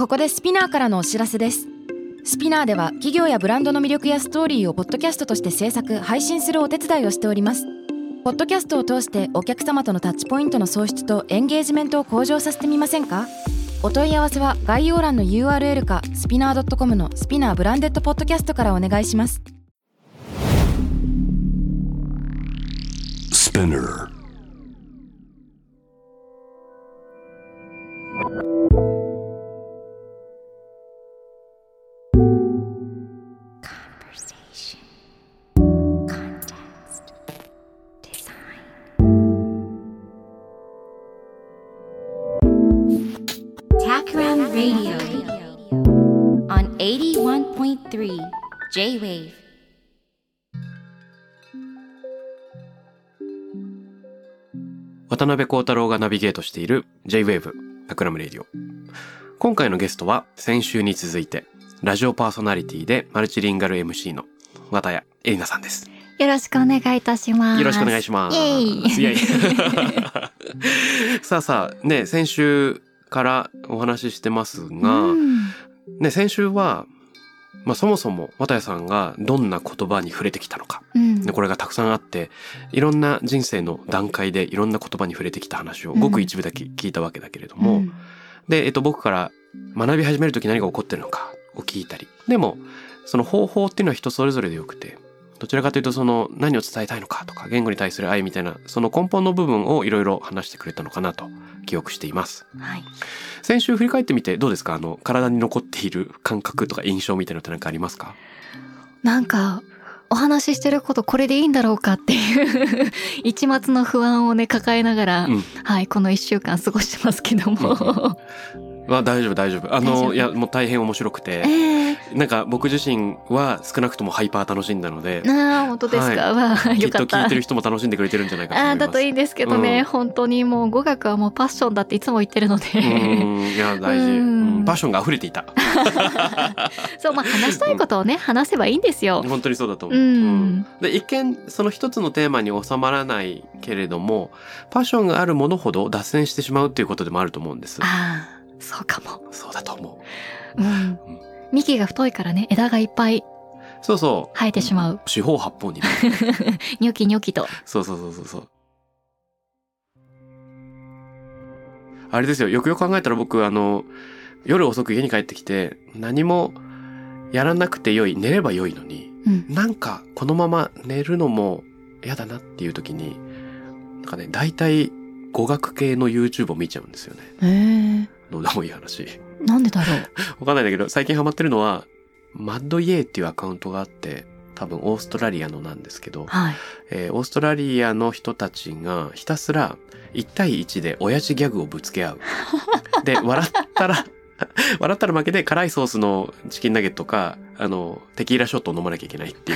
ここでスピナーからのお知らせです。スピナーでは企業やブランドの魅力やストーリーをポッドキャストとして制作・配信するお手伝いをしております。ポッドキャストを通してお客様とのタッチポイントの創出とエンゲージメントを向上させてみませんか？お問い合わせは概要欄の URL かスピナー .com のスピナーブランデッドポッドキャストからお願いします。 Spinner Takran Radio on 81.3 J-Wave。 渡辺幸太郎がナビゲートしている J-Wave タクラムレディオ。今回のゲストは先週に続いてラジオパーソナリティでマルチリンガル MC の綿谷エリナさんです。 よろしくお願いいたします。 よろしくお願いします。 イエイイエイさあね、先週からお話ししてますが、ね、先週は、そもそも綿谷さんがどんな言葉に触れてきたのか、でこれがたくさんあって、いろんな人生の段階でいろんな言葉に触れてきた話をごく一部だけ聞いたわけだけれども、で、僕から学び始めるとき何が起こってるのかを聞いたり、でもその方法っていうのは人それぞれでよくて、どちらかというとその何を伝えたいのかとか言語に対する愛みたいなその根本の部分をいろいろ話してくれたのかなと記憶しています。 はい、 先週振り返ってみてどうですか？体に残っている感覚とか印象みたいなのって何かありますか？ なんかお話ししてることこれでいいんだろうかっていう一末の不安をね抱えながら、はい、この1週間過ごしてますけども、 大丈夫。いやもう大変面白くて、なんか僕自身は少なくともハイパー楽しんだので、 本当ですか？ はい、 よかった。 きっと聞いてる人も楽しんでくれてるんじゃないかと思います。 だといいんですけどね、本当にもう語学はもうパッションだっていつも言ってるので、 いや大事、パッションが溢れていたそう、話したいことをね話せばいいんですよ。 本当にそうだと思う。で一見その一つのテーマに収まらないけれども、パッションがあるものほど脱線してしまうっていうことでもあると思うんです。 そうかも。 そうだと思う。幹が太いからね、枝がいっぱいそう生えてしまう。 四方八方にねニョキニョキと。 そう。あれですよ、よくよく考えたら僕夜遅く家に帰ってきて何もやらなくてよい、寝ればよいのに、なんかこのまま寝るのも嫌だなっていう時になんかね、大体語学系の YouTube を見ちゃうんですよね。どうでもいい話。 なんでだろう。 わかんないんだけど、最近ハマってるのはマッドイエーっていうアカウントがあって、多分オーストラリアのなんですけど、オーストラリアの人たちがひたすら1対1で親父ギャグをぶつけ合う。で、笑ったら負けで辛いソースのチキンナゲットか、テキーラショットを飲まなきゃいけないっていう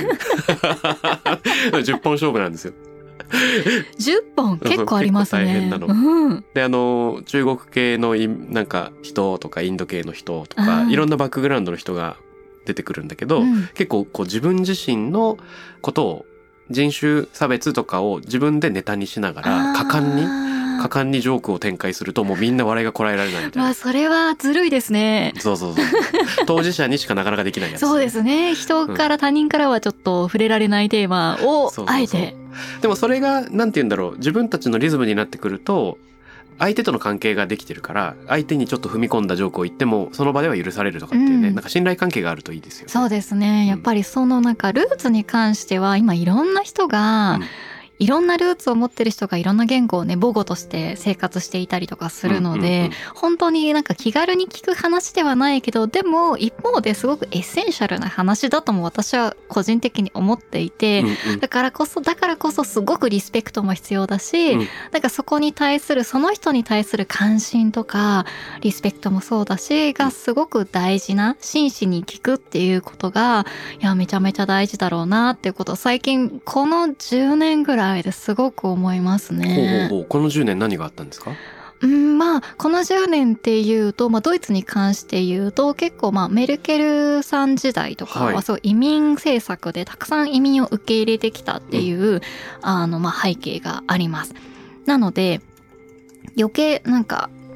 。10本勝負なんですよ。 10本結構ありますね。 大変なの。で、中国系のなんか人とかインド系の人とか、いろんなバックグラウンドの人が出てくるんだけど、結構こう自分自身のことを、人種差別とかを自分でネタにしながら果敢にジョークを展開すると、もうみんな笑いがこらえられないみたいな。 それはずるいですね。 そう。当事者にしかなかなかできないやつ。 そうですね。人から他人からはちょっと触れられないテーマをあえて。 でもそれがなんて言うんだろう、自分たちのリズムになってくると、相手との関係ができてるから、相手にちょっと踏み込んだジョークを言ってもその場では許されるとかっていうね、なんか信頼関係があるといいですよね。 そうですね。やっぱりそのなんかルーツに関しては今いろんな人が、いろんなルーツを持ってる人がいろんな言語をね母語として生活していたりとかするので、本当になんか気軽に聞く話ではないけど、でも一方ですごくエッセンシャルな話だとも私は個人的に思っていて、だからこそすごくリスペクトも必要だし、なんかそこに対するその人に対する関心とかリスペクトもそうだしがすごく大事な、真摯に聞くっていうことがめちゃめちゃ大事だろうなっていうことを最近この10年ぐらいですごく思いますね。 この10年何があったんですか？ この10年っていうと、ドイツに関して言うと結構メルケルさん時代とかはそう移民政策でたくさん移民を受け入れてきたっていう、背景があります。なので余計なんか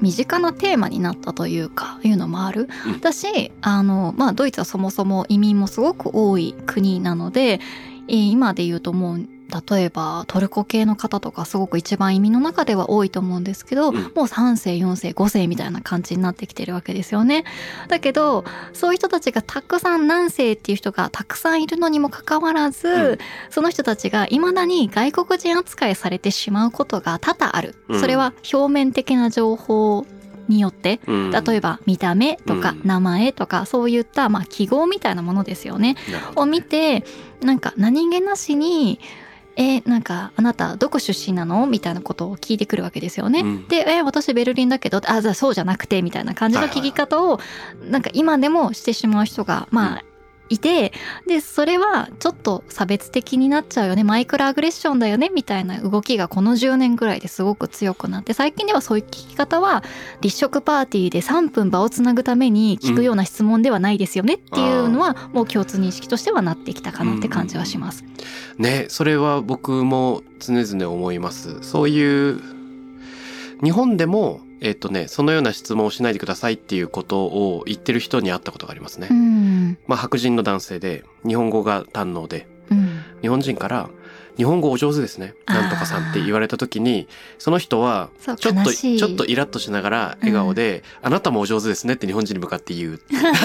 身近なテーマになったというかいうのもある。だしドイツはそもそも移民もすごく多い国なので、今で言うともう例えばトルコ系の方とかすごく一番移民の中では多いと思うんですけど、もう3世4世5世みたいな感じになってきてるわけですよね。だけどそういう人たちがたくさん何世っていう人がたくさんいるのにもかかわらず、その人たちが未だに外国人扱いされてしまうことが多々ある。それは表面的な情報によって、例えば見た目とか名前とかそういった記号みたいなものですよね、を見てなんか何気なしになんかあなたどこ出身なのみたいなことを聞いてくるわけですよね、で私ベルリンだけどじゃあそうじゃなくてみたいな感じの聞き方をなんか今でもしてしまう人がいて、でそれはちょっと差別的になっちゃうよね、マイクロアグレッションだよねみたいな動きがこの10年ぐらいですごく強くなって、最近ではそういう聞き方は立食パーティーで3分場をつなぐために聞くような質問ではないですよねっていうのはもう共通認識としてはなってきたかなって感じはします、 ね。それは僕も常々思います。そういう日本でもそのような質問をしないでくださいっていうことを言ってる人に会ったことがありますね。白人の男性で日本語が堪能で、日本人から日本語お上手ですねなんとかさんって言われた時に、その人はちょっとイラッとしながら笑顔で、あなたもお上手ですねって日本人に向かって言う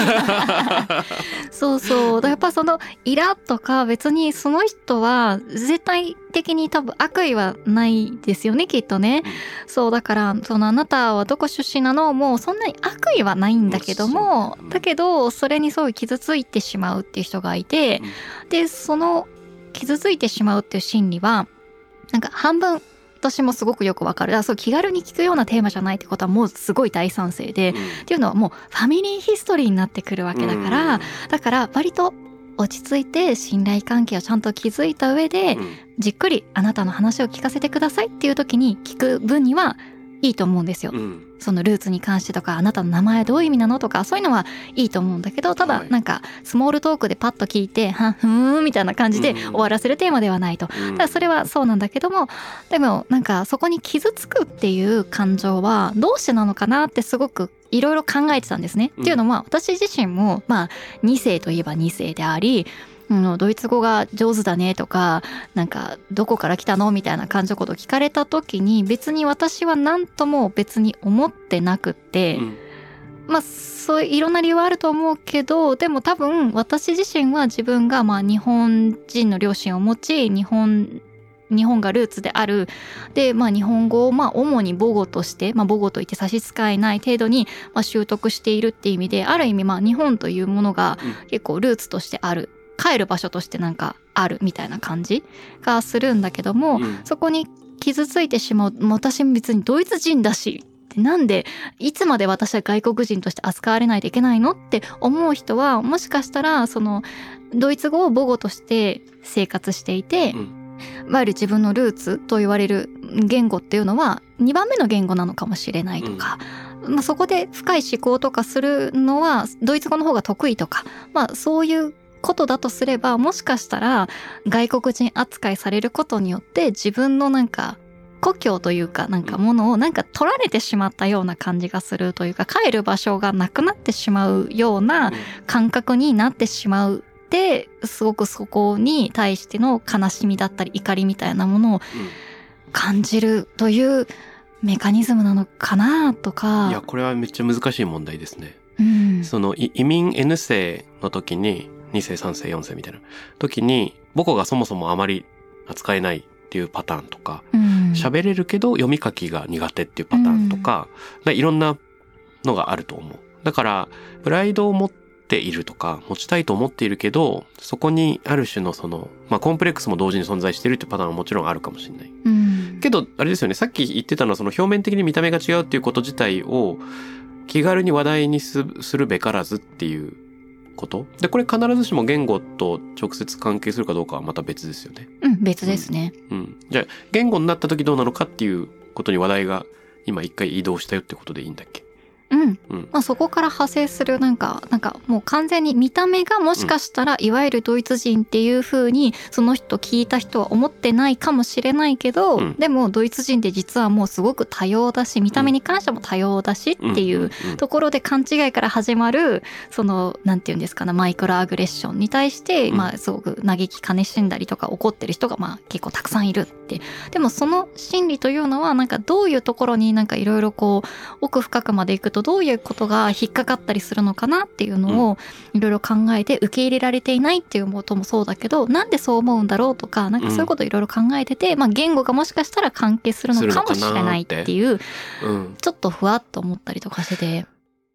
そうやっぱそのイラッとか別にその人は絶対的に多分悪意はないですよねきっとね、そうだからそのあなたはどこ出身なのもうそんなに悪意はないんだけども、だけどそれにすごい傷ついてしまうっていう人がいて、でその傷ついてしまうっていう心理はなんか半分私もすごくよくわかる。そう気軽に聞くようなテーマじゃないってことはもうすごい大賛成で、っていうのはもうファミリーヒストリーになってくるわけだから、だから割と落ち着いて信頼関係をちゃんと築いた上で、じっくりあなたの話を聞かせてくださいっていう時に聞く分にはいいと思うんですよ、そのルーツに関してとかあなたの名前どういう意味なのとかそういうのはいいと思うんだけど、ただなんかスモールトークでパッと聞いてふーんみたいな感じで終わらせるテーマではないと、だからそれはそうなんだけども、でもなんかそこに傷つくっていう感情はどうしてなのかなってすごくいろいろ考えてたんですね、っていうのは私自身も2世といえば2世であり、ドイツ語が上手だねとかなんかどこから来たのみたいな感じのことを聞かれた時に別に私は何とも別に思ってなくって、そういういろんな理由はあると思うけど、でも多分私自身は自分が日本人の両親を持ち日本がルーツであるで、日本語を主に母語として、母語といって差し支えない程度に習得しているっていう意味で、ある意味日本というものが結構ルーツとしてある、帰る場所としてなんかあるみたいな感じがするんだけども、そこに傷ついてしまう、私も別にドイツ人だしなんでいつまで私は外国人として扱われないといけないのって思う人は、もしかしたらそのドイツ語を母語として生活していて、いわゆる自分のルーツと言われる言語っていうのは2番目の言語なのかもしれないとか、そこで深い思考とかするのはドイツ語の方が得意とか、そういうことだとすれば、もしかしたら外国人扱いされることによって自分のなんか故郷というかなんかものをなんか取られてしまったような感じがするというか、帰る場所がなくなってしまうような感覚になってしまうって、すごくそこに対しての悲しみだったり怒りみたいなものを感じるというメカニズムなのかなとか。 いや、これはめっちゃ難しい問題ですね。その移民 N 世の時に2世3世4世みたいな時に母語がそもそもあまり扱えないっていうパターンとか、喋れるけど読み書きが苦手っていうパターンとか、いろんなのがあると思う。だからプライドを持っているとか持ちたいと思っているけど、そこにある種のそのコンプレックスも同時に存在しているっていうパターンはもちろんあるかもしれない、けどあれですよね、さっき言ってたのはその表面的に見た目が違うっていうこと自体を気軽に話題にするべからずっていうことで、これ必ずしも言語と直接関係するかどうかはまた別ですよね。 別ですね。 じゃあ言語になった時どうなのかっていうことに話題が今一回移動したよってことでいいんだっけ？ まあ、そこから派生するなんかもう完全に見た目がもしかしたらいわゆるドイツ人っていう風にその人聞いた人は思ってないかもしれないけど、でもドイツ人って実はもうすごく多様だし、見た目に関しても多様だしっていうところで勘違いから始まるそのなんていうんですかね、マイクロアグレッションに対してまあすごく嘆き悲しんだりとか怒ってる人がまあ結構たくさんいるって。でもその心理というのはなんかどういうところになんかいろいろこう奥深くまでいくとどういうことが引っかかったりするのかなっていうのをいろいろ考えて、受け入れられていないっていうこともそうだけど、なんでそう思うんだろうとか、なんかそういうことをいろいろ考えてて、まあ言語がもしかしたら関係するのかもしれないっていう、ちょっとふわっと思ったりとかしてて。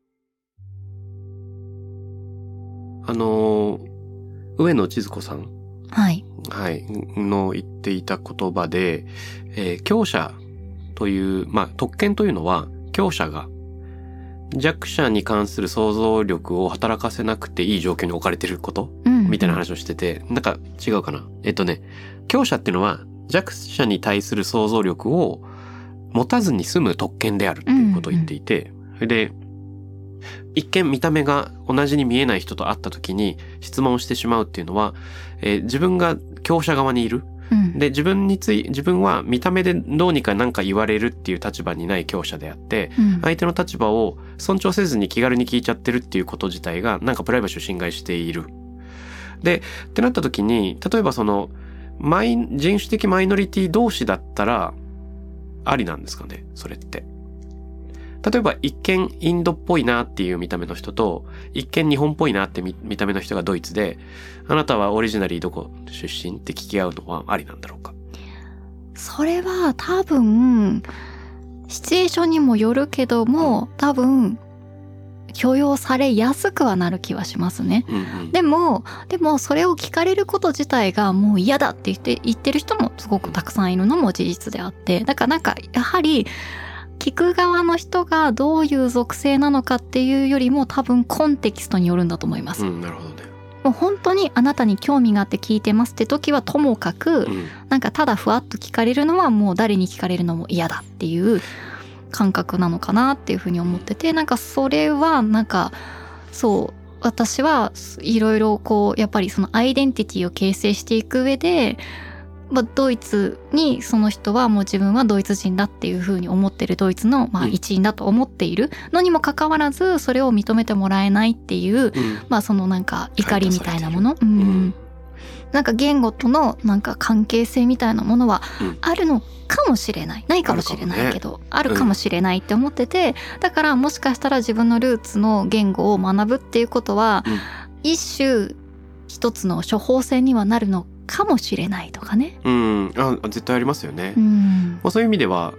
上野千鶴子さん。 はい。 はい。の言っていた言葉で、強者という、まあ特権というのは、強者が弱者に関する想像力を働かせなくていい状況に置かれていること、みたいな話をしてて、なんか違うかな。強者っていうのは弱者に対する想像力を持たずに済む特権であるっていうことを言っていて、で、一見見た目が同じに見えない人と会った時に質問をしてしまうっていうのは、自分が強者側にいる。で、自分は見た目でどうにか何か言われるっていう立場にない強者であって、相手の立場を尊重せずに気軽に聞いちゃってるっていうこと自体がなんかプライバシーを侵害している。で、ってなった時に、例えばその、人種的マイノリティ同士だったら、ありなんですかね、それって。例えば一見インドっぽいなっていう見た目の人と、一見日本っぽいなって見た目の人がドイツで、あなたはオリジナリーどこ出身って聞き合うのはありなんだろうか。 それは多分、シチュエーションにもよるけども、多分、許容されやすくはなる気はしますね。でもそれを聞かれること自体がもう嫌だって言ってる人もすごくたくさんいるのも事実であって、だからなんかやはり、聞く側の人がどういう属性なのかっていうよりも多分コンテキストによるんだと思います。 なるほどね。 もう本当にあなたに興味があって聞いてますって時はともかく、なんかただふわっと聞かれるのはもう誰に聞かれるのも嫌だっていう感覚なのかなっていうふうに思ってて、なんかそれはなんかそう私はいろいろこうやっぱりそのアイデンティティを形成していく上で、ドイツにその人はもう自分はドイツ人だっていう風に思ってるドイツの一員だと思っているのにもかかわらずそれを認めてもらえないっていう、そのなんか怒りみたいなもの、なんか言語とのなんか関係性みたいなものはあるのかもしれない、ないかもしれないけどあるかもしれないって思ってて、だからもしかしたら自分のルーツの言語を学ぶっていうことは、一種一つの処方箋にはなるのかもしれないとかね。 絶対ありますよね。そういう意味では、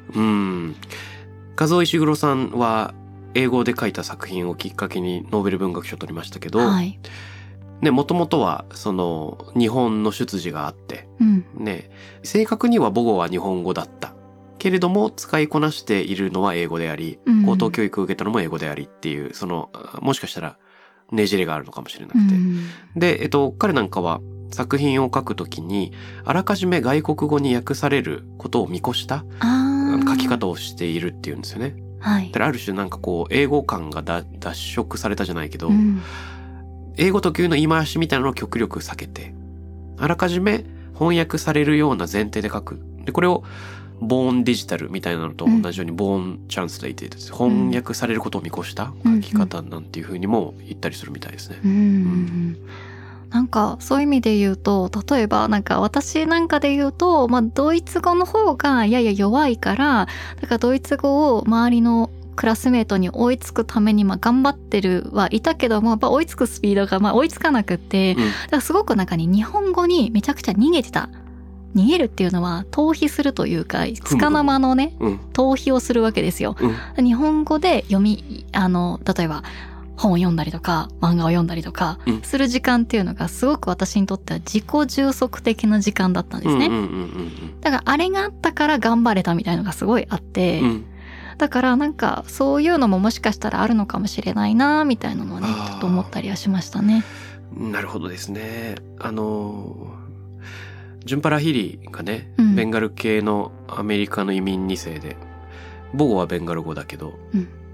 和尾石黒さんは英語で書いた作品をきっかけにノーベル文学賞を取りましたけど、もともとはその日本の出自があって、正確には母語は日本語だったけれども使いこなしているのは英語であり、高等教育を受けたのも英語でありっていう、そのもしかしたらねじれがあるのかもしれなくて、で、彼なんかは作品を書くときにあらかじめ外国語に訳されることを見越した書き方をしているっていうんですよね。だからある種なんかこう英語感が脱色されたじゃないけど、英語特有の言い回しみたいなのを極力避けて、あらかじめ翻訳されるような前提で書く。で、これをボーンデジタルみたいなのと同じようにボーントランスレイティです。翻訳されることを見越した書き方なんていう風にも言ったりするみたいですね。 なんかそういう意味で言うと、例えばなんか私なんかで言うと、ドイツ語の方がやや弱いから、だからドイツ語を周りのクラスメートに追いつくために頑張ってるはいたけども、やっぱ追いつくスピードが追いつかなくって、だからすごく中に日本語にめちゃくちゃ逃げてた。逃げるっていうのは逃避するというか、つかの間のね、逃避をするわけですよ。日本語で例えば本を読んだりとか漫画を読んだりとかする時間っていうのがすごく私にとっては自己充足的な時間だったんですね。だからあれがあったから頑張れたみたいなのがすごいあって、だからなんかそういうのももしかしたらあるのかもしれないなみたいなのはね、ちょっと思ったりはしましたね。 なるほどですね。ジュンパラヒリがね、 うんベンガル系のアメリカの移民2世で、母語はベンガル語だけど、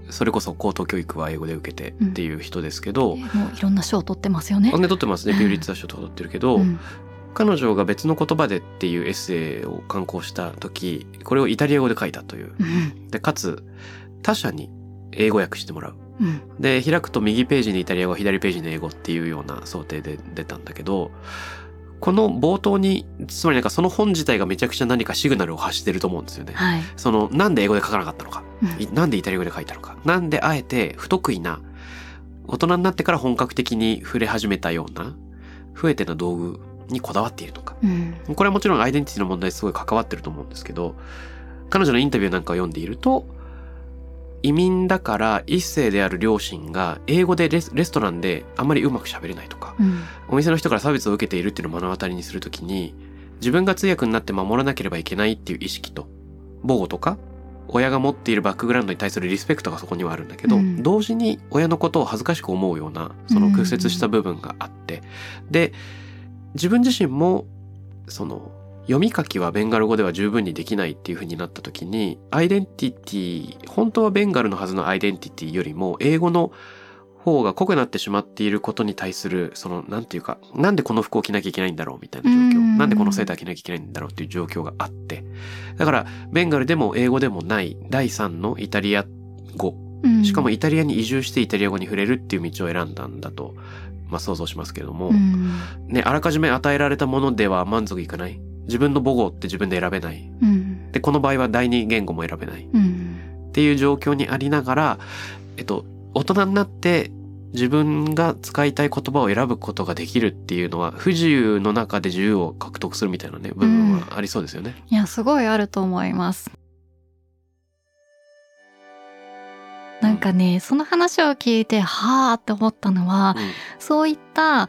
それこそ高等教育は英語で受けてっていう人ですけど、 もういろんな賞を取ってますよね。 取ってますね。ピューリッツァー賞とか取ってるけど、彼女が別の言葉でっていうエッセイを刊行した時、これをイタリア語で書いたという、でかつ他者に英語訳してもらう、で開くと右ページにイタリア語、左ページに英語っていうような想定で出たんだけど、この冒頭につまりなんかその本自体がめちゃくちゃ何かシグナルを発してると思うんですよね、そのなんで英語で書かなかったのか、なんでイタリア語で書いたのか、なんであえて不得意な大人になってから本格的に触れ始めたような不得手な道具にこだわっているのか、これはもちろんアイデンティティの問題すごい関わってると思うんですけど、彼女のインタビューなんかを読んでいると、移民だから一世である両親が英語でレストランであんまりうまく喋れないとか、お店の人から差別を受けているっていうのを目の当たりにするときに、自分が通訳になって守らなければいけないっていう意識と、母語とか親が持っているバックグラウンドに対するリスペクトがそこにはあるんだけど、同時に親のことを恥ずかしく思うようなその屈折した部分があって、で自分自身もその読み書きはベンガル語では十分にできないっていう風になった時に、アイデンティティ、本当はベンガルのはずのアイデンティティよりも英語の方が濃くなってしまっていることに対する、そのなんていうか、なんでこの服を着なきゃいけないんだろうみたいな状況、なんでこのセーター着なきゃいけないんだろうっていう状況があって、だからベンガルでも英語でもない第三のイタリア語、しかもイタリアに移住してイタリア語に触れるっていう道を選んだんだと、想像しますけれども、ね、あらかじめ与えられたものでは満足いかない。自分の母語って自分で選べない。で、この場合は第二言語も選べない。っていう状況にありながら、大人になって自分が使いたい言葉を選ぶことができるっていうのは、不自由の中で自由を獲得するみたいなね、部分はありそうですよね。 いや、すごいあると思います。なんかね、その話を聞いてはーって思ったのは、そういった、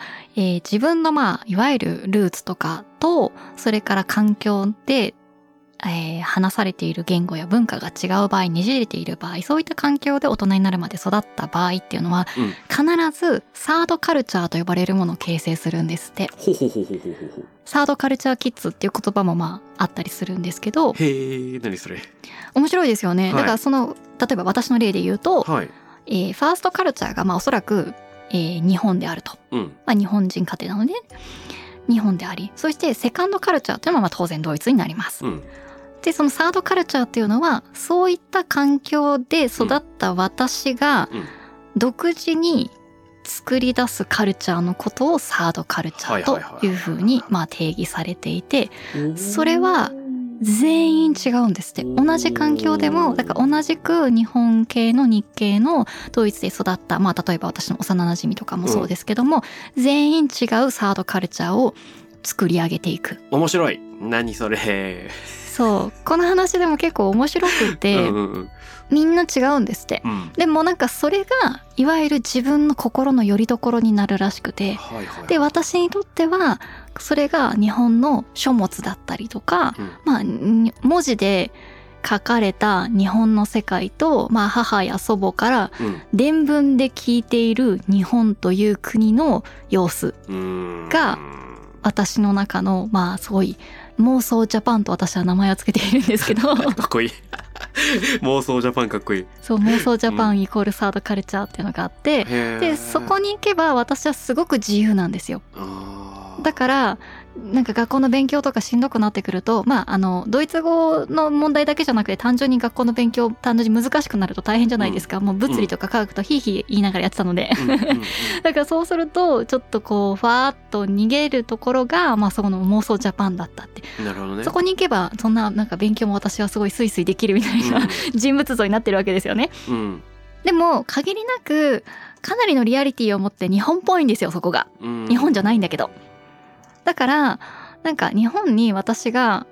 自分のいわゆるルーツとかと、それから環境で、話されている言語や文化が違う場合、ねじれている場合、そういった環境で大人になるまで育った場合っていうのは、必ずサードカルチャーと呼ばれるものを形成するんですって。サードカルチャーキッズっていう言葉もあったりするんですけど。 へー、何それ。 面白いですよね。だから例えば私の例で言うと、ファーストカルチャーがおそらく、日本であると。日本人家庭なので、日本であり、そしてセカンドカルチャーというのは当然ドイツになります。で、そのサードカルチャーっていうのは、そういった環境で育った私が独自に作り出すカルチャーのことをサードカルチャーというふうに定義されていて、それは全員違うんですって。同じ環境でも、だから同じく日本系の日系のドイツで育った、例えば私の幼馴染とかもそうですけども、全員違うサードカルチャーを作り上げていく。 面白い。何それ。 そう、この話でも結構面白くて、みんな違うんですって、でもそれがいわゆる自分の心の拠り所になるらしくて、で私にとってはそれが日本の書物だったりとか、文字で書かれた日本の世界と、母や祖母から伝聞で聞いている日本という国の様子が私の中のすごい妄想ジャパンと私は名前を付けているんですけどかっこいい妄想ジャパンかっこいい。 そう、妄想ジャパンイコールサードカルチャーっていうのがあって、でそこに行けば私はすごく自由なんですよ。だから学校の勉強とかしんどくなってくると、ドイツ語の問題だけじゃなくて、単純に学校の勉強単純に難しくなると大変じゃないですか。もう物理とか科学とヒーヒー言いながらやってたのでだからそうするとちょっとファーッと逃げるところが、そこの妄想ジャパンだったって。 なるほどね。 そこに行けばそんな勉強も私はすごいスイスイできるみたいな、人物像になってるわけですよね。でも限りなくかなりのリアリティを持って日本っぽいんですよ、そこが。日本じゃないんだけど。だから日本に私が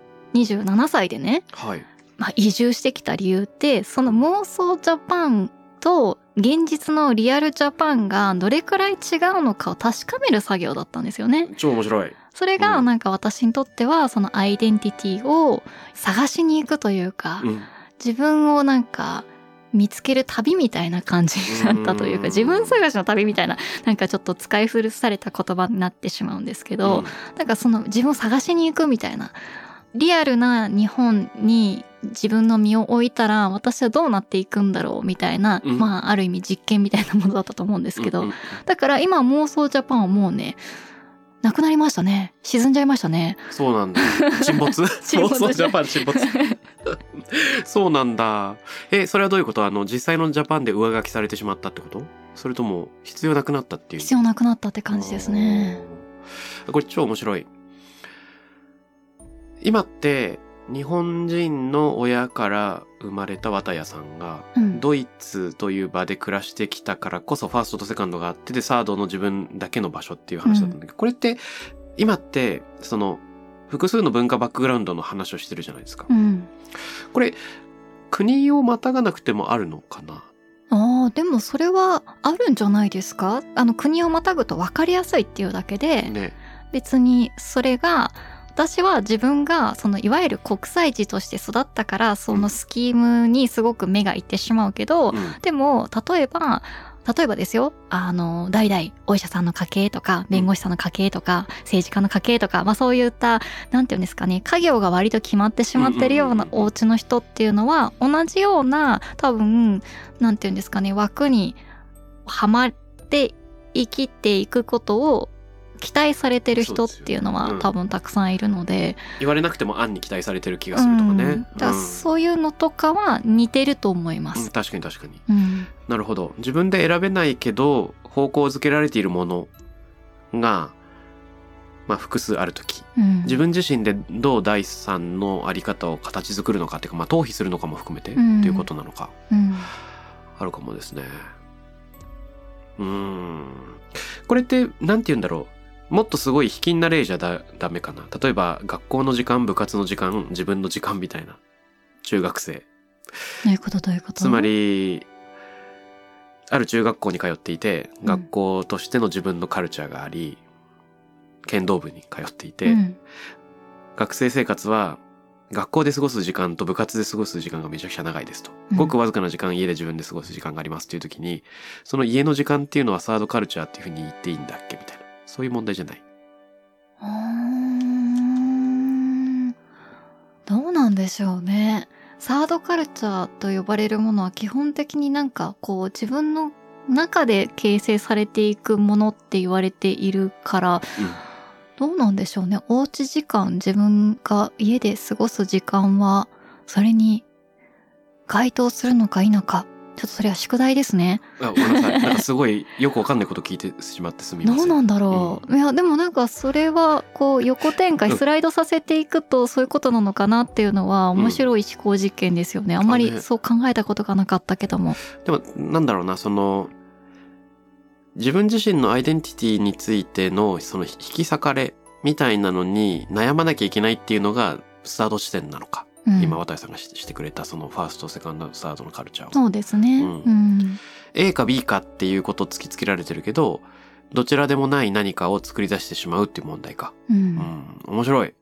27歳でね、移住してきた理由って、その妄想ジャパンと現実のリアルジャパンがどれくらい違うのかを確かめる作業だったんですよね。 超面白い。 それが私にとってはそのアイデンティティを探しに行くというか、自分を見つける旅みたいな感じになったというか、自分探しの旅みたいな、ちょっと使い古された言葉になってしまうんですけど、その自分を探しに行くみたいなリアルな日本に自分の身を置いたら私はどうなっていくんだろうみたいな、まあある意味実験みたいなものだったと思うんですけど、だから今妄想ジャパンはもうねなくなりましたね。沈んじゃいましたね。 そうなんだ。沈没妄想ジャパン沈没そうなんだ。それはどういうこと？実際のジャパンで上書きされてしまったってこと？それとも必要なくなったっていう？ 必要なくなったって感じですね。 これ超面白い。今って日本人の親から生まれた綿谷さんが、ドイツという場で暮らしてきたからこそファーストとセカンドがあってでサードの自分だけの場所っていう話だったんだけど、これって今ってその複数の文化バックグラウンドの話をしてるじゃないですか。これ国をまたがなくてもあるのかな？ でもそれはあるんじゃないですか？国をまたぐと分かりやすいっていうだけで、ね、別にそれが私は自分がそのいわゆる国際児として育ったからそのスキームにすごく目がいってしまうけど、でも例えばですよ、代々お医者さんの家系とか弁護士さんの家系とか政治家の家系とか、まあそういったなんていうんですかね、家業が割と決まってしまってるようなお家の人っていうのは同じような多分なんていうんですかね、枠にはまって生きていくことを期待されてる人っていうのは多分たくさんいるので、 言われなくても暗に期待されてる気がするとかね、 だからそういうのとかは似てると思います、 確かに確かに、なるほど。自分で選べないけど方向づけられているものが、まあ、複数あるとき、自分自身でどう第三のあり方を形作るのかっていうか、まあ、逃避するのかも含めてっていうことなのか、あるかもですね。これってなんて言うんだろう、もっとすごい卑近な例じゃダメかな。例えば学校の時間、部活の時間、自分の時間みたいな。中学生。 どういうことどういうこと？ つまりある中学校に通っていて、学校としての自分のカルチャーがあり、剣道部に通っていて、学生生活は学校で過ごす時間と部活で過ごす時間がめちゃくちゃ長いですと。ごくわずかな時間家で自分で過ごす時間がありますっていう時に、その家の時間っていうのはサードカルチャーっていうふうに言っていいんだっけみたいな。そういう問題じゃない。 どうなんでしょうね。サードカルチャーと呼ばれるものは基本的になんかこう自分の中で形成されていくものって言われているから、どうなんでしょうね。おうち時間、自分が家で過ごす時間はそれに該当するのか否か、ちょっとそれは宿題ですね。 ごめんなさい。なんかすごいよくわかんないこと聞いてしまってすみません。 どうなんだろう。いやでもなんかそれはこう横展開スライドさせていくとそういうことなのかなっていうのは面白い思考実験ですよね。あんまりそう考えたことがなかったけども。 でもなんだろうな、その自分自身のアイデンティティについてのその引き裂かれみたいなのに悩まなきゃいけないっていうのがスタート地点なのか。今渡さんがしてくれたそのファーストセカンドサードのカルチャーを。 そうですね、 A か B かっていうことを突きつけられてるけど、どちらでもない何かを作り出してしまうっていう問題か。面白い。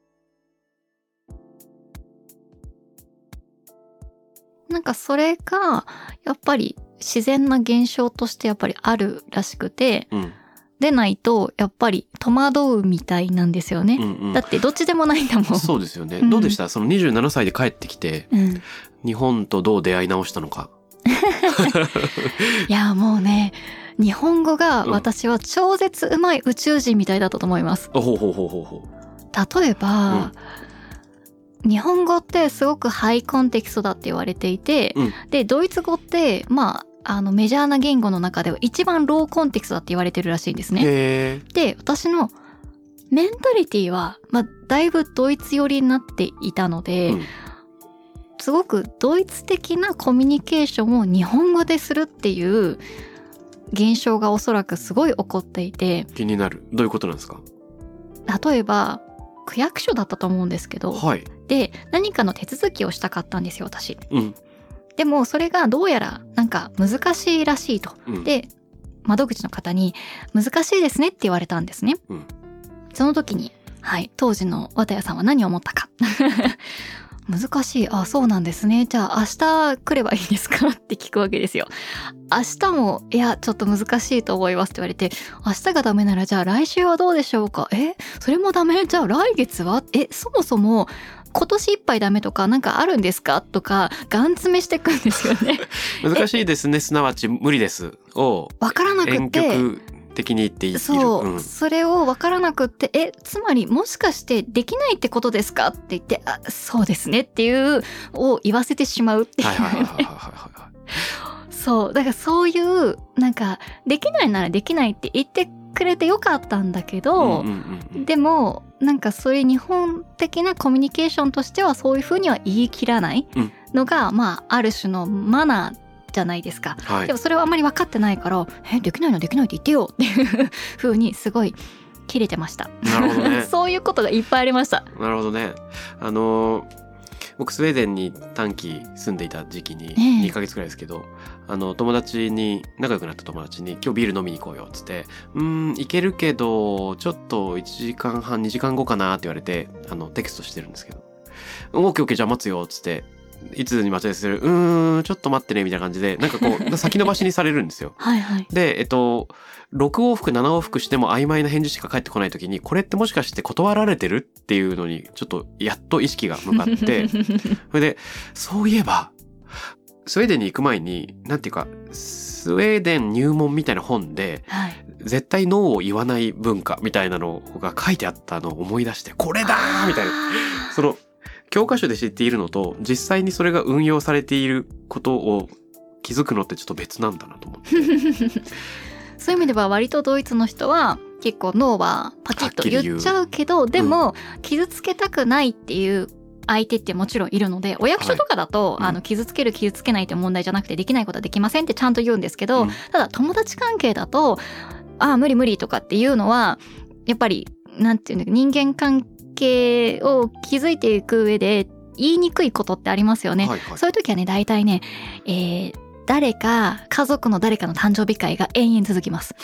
なんかそれがやっぱり自然な現象としてやっぱりあるらしくて、でないとやっぱり戸惑うみたいなんですよね、だってどっちでもないんだもん。 そうですよね、どうでした？その27歳で帰ってきて、日本とどう出会い直したのか。 いやもうね、日本語が私は超絶うまい宇宙人みたいだったと思います。例えば、日本語ってすごくハイコンテキストだって言われていて、でドイツ語ってまあメジャーな言語の中では一番ローコンテキストだって言われてるらしいんですね。で、私のメンタリティは、だいぶドイツ寄りになっていたので、すごくドイツ的なコミュニケーションを日本語でするっていう現象がおそらくすごい起こっていて。 気になる。どういうことなんですか？ 例えば、区役所だったと思うんですけど、で、何かの手続きをしたかったんですよ、私。でもそれがどうやらなんか難しいらしいと、で窓口の方に難しいですねって言われたんですね、その時に当時の綿谷さんは何を思ったか難しい。あ、そうなんですね。じゃあ明日来ればいいですかって聞くわけですよ。明日も、いや、ちょっと難しいと思いますって言われて、明日がダメならじゃあ来週はどうでしょうか。それもダメ？じゃあ来月は？そもそも今年いっぱいダメとかなんかあるんですかとか、ガン詰めしていくんですよね。 難しいですね。すなわち無理ですをわからなくて。 婉曲的に言っている。 そう、それを分からなくって、つまりもしかしてできないってことですかって言って、あ、そうですねっていうを言わせてしまうっていう。そう、だからそういうなんかできないならできないって言ってくれてよかったんだけど、でもなんかそういう日本的なコミュニケーションとしてはそういうふうには言い切らないのが、まあある種のマナーじゃないですか、はい、でもそれはあんまり分かってないからできないのできないって言ってよっていう風にすごい切れてました。 なるほどね。 そういうことがいっぱいありました。 なるほどね。僕スウェーデンに短期住んでいた時期に2ヶ月くらいですけど、友達に仲良くなった友達に今日ビール飲みに行こうよっつって、行けるけどちょっと1時間半2時間後かなって言われてテキストしてるんですけど、オッケーオッケーじゃあ待つよっつって、いつに待ち合わせする、ちょっと待ってねみたいな感じでなんかこう先延ばしにされるんですよ。 はい、はい、 で6往復7往復しても曖昧な返事しか返ってこない時に、これってもしかして断られてるっていうのにちょっとやっと意識が向かってそれでそういえばスウェーデンに行く前になんていうかスウェーデン入門みたいな本で、はい、絶対ノーを言わない文化みたいなのが書いてあったのを思い出して、これだーみたいな、その教科書で知っているのと実際にそれが運用されていることを気づくのってちょっと別なんだなと思ってそういう意味では割とドイツの人は結構ノーはパキッと言っちゃうけど、でも傷つけたくないっていう相手ってもちろんいるので、お役所とかだと、はい、傷つける傷つけないって問題じゃなくて、できないことはできませんってちゃんと言うんですけど、ただ友達関係だと無理無理とかっていうのはやっぱりなんていうの、人間関係を築いていく上で言いにくいことってありますよね、はいはい、そういう時はね大体ね、誰か家族の誰かの誕生日会が延々続きます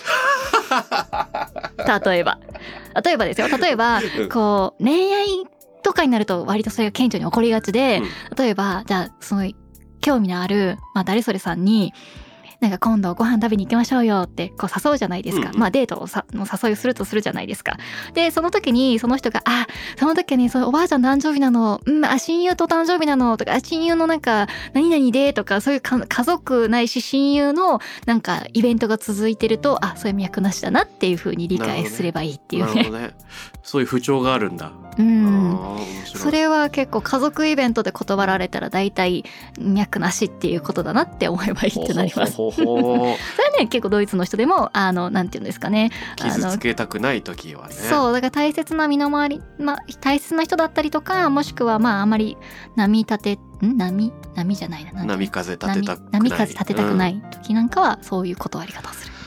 例えばですよ、例えばこう恋愛とかになると割とそれが顕著に起こりがちで、例えばじゃあその興味のある、誰それさんになんか今度ご飯食べに行きましょうよってこう誘うじゃないですか、デートをの誘いをするとするじゃないですか。でその時にその人がその時にそのおばあちゃん誕生日なの、親友と誕生日なのとか、親友のなんか何々でとか、そういう家族ないし親友のなんかイベントが続いてると、そういう脈なしだなっていう風に理解すればいいっていうね。 なるほどね。そういう風潮があるんだ。 それは結構家族イベントで断られたら大体脈なしっていうことだなって思えばいいってなります。それはね結構ドイツの人でもなんていうんですかね、 傷つけたくない時はね。 そうだから大切な身の回り、大切な人だったりとか、もしくはあまり波じゃないな、 波風立てたくない、 波風立てたくない時なんかはそういう断り方をする。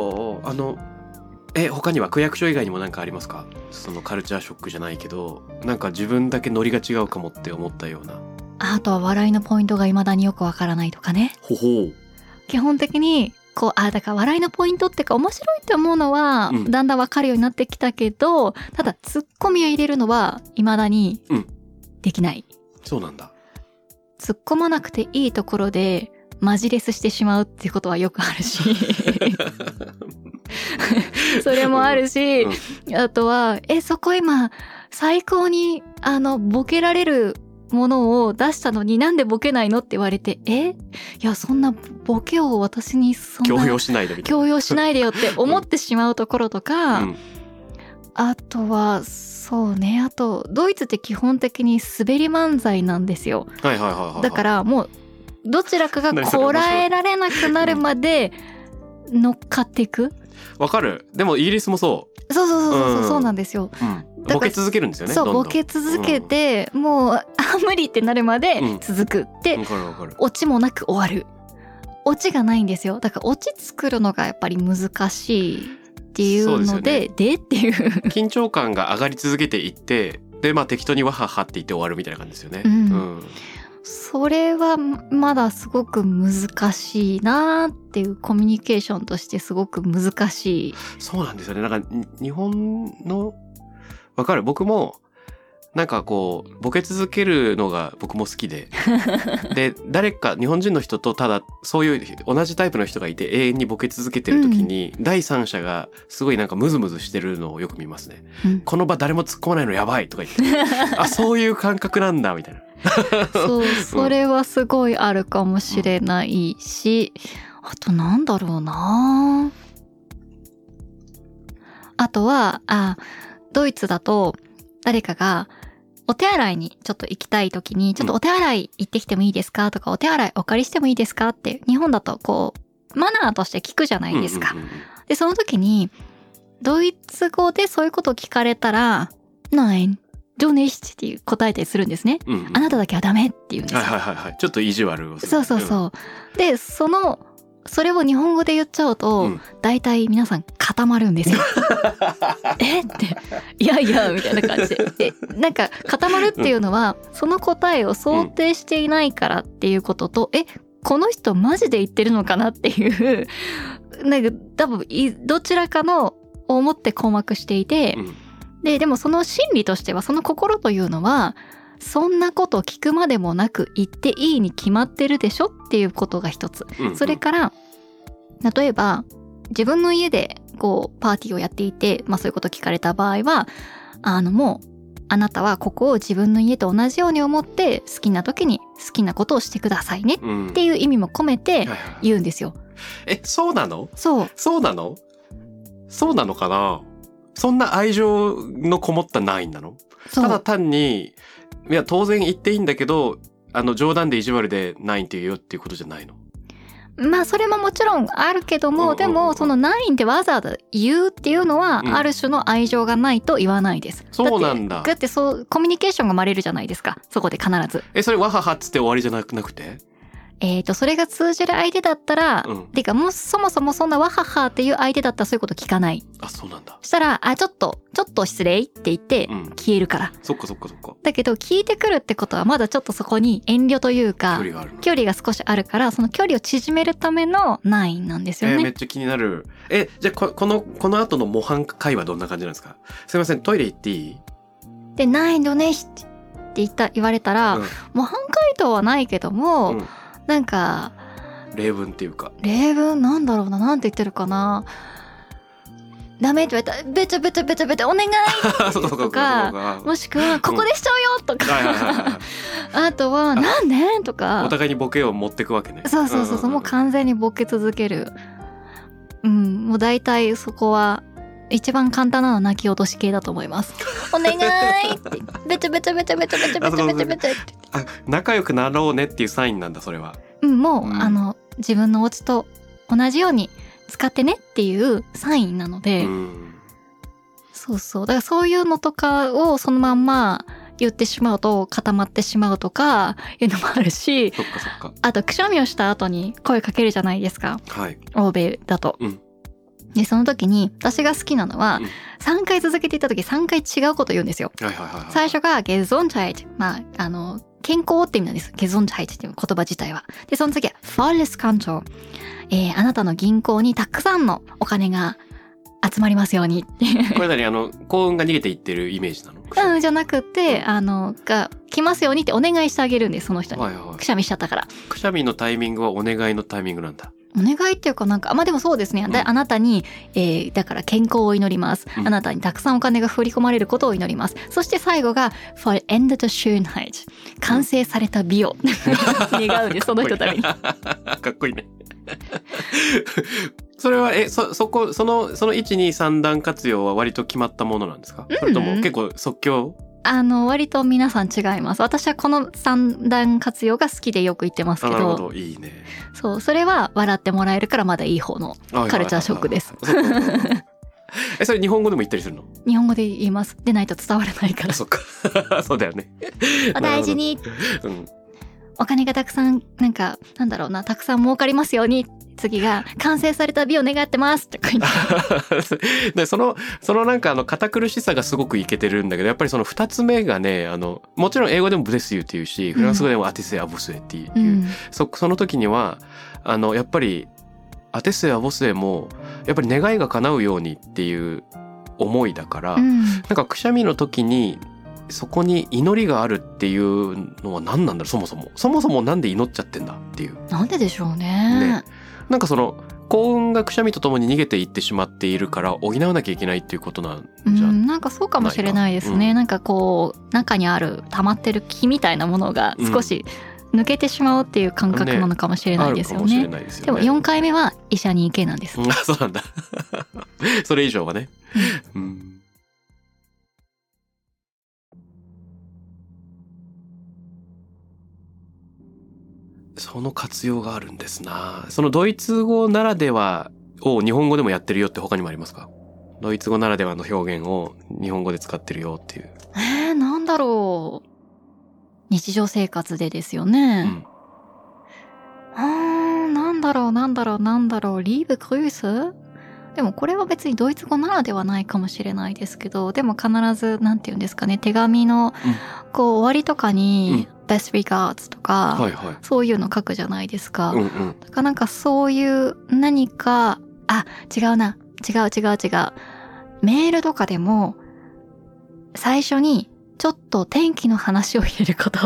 他には区役所以外にも何かありますか？そのカルチャーショックじゃないけど、なんか自分だけノリが違うかもって思ったような。 あとは笑いのポイントが未だによくわからないとかね。基本的にこうだから笑いのポイントっていうか面白いって思うのはだんだんわかるようになってきたけど、ただツッコミを入れるのは未だにできない、 そうなんだ。 突っ込まなくていいところでマジレスしてしまうっていうことはよくあるしそれもあるし、あとはそこ今最高にボケられるものを出したのになんでボケないのって言われて、いやそんなボケを私にそんな強要しないでみたいな、 強要しないでよって思ってしまうところとか、あとはそうね、あとドイツって基本的に滑り漫才なんですよ。だからもうどちらかがこらえられなくなるまで乗っかっていく。 わかる。でもイギリスもそう。 そうなんですよ。 ボケ続けるんですよね。 そうボケ続けて、もう無理ってなるまで続くって、オチもなく終わる。オチがないんですよ。だからオチ作るのがやっぱり難しいっていうので、っていう緊張感が上がり続けていって、で適当にワハハって言って終わるみたいな感じですよね。 それはまだすごく難しいなっていう、コミュニケーションとしてすごく難しい。 そうなんですよね。なんか日本のわかる。僕もなんかこうボケ続けるのが僕も好きでで誰か日本人の人とただそういう同じタイプの人がいて永遠にボケ続けてる時に、第三者がすごいなんかムズムズしてるのをよく見ますね、この場誰も突っ込まないのやばいとか言ってあそういう感覚なんだみたいなそうそれはすごいあるかもしれないし、あとなんだろうな、あとはドイツだと誰かがお手洗いにちょっと行きたい時に、ちょっとお手洗い行ってきてもいいですかとか、お手洗いお借りしてもいいですかって日本だとこうマナーとして聞くじゃないですか。でその時にドイツ語でそういうことを聞かれたら Nein, du nicht っていう答えたりするんですね、あなただけはダメって言うんですよ。 ちょっと意地悪をする。 そうそうそう、でそれを日本語で言っちゃうと、大体皆さん固まるんですよえっていやいやみたいな感じでなんか固まるっていうのは、その答えを想定していないからっていうことと、この人マジで言ってるのかなっていうなんか多分どちらかのを思って困惑していて、でもその心理としては、その心というのはそんなこと聞くまでもなく言っていいに決まってるでしょっていうことが一つ、それから例えば自分の家でこうパーティーをやっていて、そういうこと聞かれた場合はもうあなたはここを自分の家と同じように思って好きな時に好きなことをしてくださいねっていう意味も込めて言うんですよ、 そうなの？そうなの？そうなのかな？そんな愛情のこもったないんなの？ただ単にいや当然言っていいんだけど冗談で意地悪でないって言うよっていうことじゃないの？ それももちろんあるけども、でもそのないってわざわざ言うっていうのは、ある種の愛情がないと言わないです。 そうなんだ。 だってそうコミュニケーションが生まれるじゃないですか、そこで必ず。 それわははっつって終わりじゃなくて？ それが通じる相手だったら、てかもうそもそもそんなわははっていう相手だったらそういうこと聞かない。 そうなんだ。 したらちょっと失礼って言って消えるから、 そっか。 だけど聞いてくるってことはまだちょっとそこに遠慮というか距離が少しあるから、その距離を縮めるための9なんですよね。 めっちゃ気になる。じゃあこの後の模範会はどんな感じなんですか？すいませんトイレ行っていい？ で9度ねって言われたら、模範回答はないけども、なんか例文っていうか、 例文なんだろうな、なんて言ってるかな、ダメって言われたらべちゃべちゃべちゃべちゃお願いとかもしくはここでしちゃうよとかあとはなんでとか、 お互いにボケを持ってくわけね。 そうもう完全にボケ続ける。もう大体そこは一番簡単なのは泣き落とし系だと思いますお願いってべちゃべちゃべちゃべちゃべちゃべちゃべちゃべちゃって仲良くなろうねっていうサインなんだそれは。 もう、自分のお家と同じように使ってねっていうサインなので、そうだからそういうのとかをそのまんま言ってしまうと固まってしまうとかいうのもあるし、 そっか。あとくしゃみをした後に声かけるじゃないですか、欧米だと、でその時に私が好きなのは、3回続けていった時3回違うこと言うんですよ。最初がゲゾンチャイト、健康って意味なんです。ゲゾンチャイトっていう言葉自体は。でその次はフォレスカントロー、あなたの銀行にたくさんのお金が集まりますようにこれ何幸運が逃げていってるイメージなの？ じゃなくてが来ますようにってお願いしてあげるんです、その人に、くしゃみしちゃったから。 くしゃみのタイミングはお願いのタイミングなんだ。 お願いっていうかなんかでもそうですね、あなたに、だから健康を祈ります、あなたにたくさんお金が振り込まれることを祈ります。そして最後が Vollendet Schönheit、 完成された美を願うんですその人のためにかっこいいねそれはその1,2,3段活用は割と決まったものなんですか？それとも結構即興？ 割と皆さん違います。私はこの3段活用が好きでよく言ってますけど。 なるほど、いいね。 それは笑ってもらえるからまだいい方のカルチャーショックです。 それ日本語でも言ったりするの？ 日本語で言います。でないと伝わらないから。 そっかそうだよね。 お大事に、お金がたくさんなんだろうな、たくさん儲かりますように。次が完成された美を願ってますとか言ってでそのなんか堅苦しさがすごくイケてるんだけど、やっぱりその2つ目がね、もちろん英語でもブレスユーっていうし、フランス語でもアテセアボスエっていう、その時にはやっぱりアテセアボスエもやっぱり願いが叶うようにっていう思いだから、なんかくしゃみの時にそこに祈りがあるっていうのは何なんだろう。そもそもなんで祈っちゃってんだっていう。 なんででしょうね。 なんかその幸運がくしゃみとともに逃げていってしまっているから補わなきゃいけないっていうことなんじゃなんかそうかもしれないですね。なんかこう中にある溜まってる気みたいなものが少し抜けてしまうっていう感覚なのかもしれないですよね。でも4回目は医者に行けなんです。 そうなんだ。それ以上はね。その活用があるんですな。そのドイツ語ならではを日本語でもやってるよって他にもありますか？ドイツ語ならではの表現を日本語で使ってるよっていう。 なんだろう。日常生活でですよね。なんだろう。リーブクルース？でもこれは別にドイツ語ならではないかもしれないですけど、でも必ずなんて言うんですかね、手紙のこう終わりとかに、best regards とか、そういうの書くじゃないですか。だからなんかそういう何か、違う。メールとかでも最初にちょっと天気の話を入れること。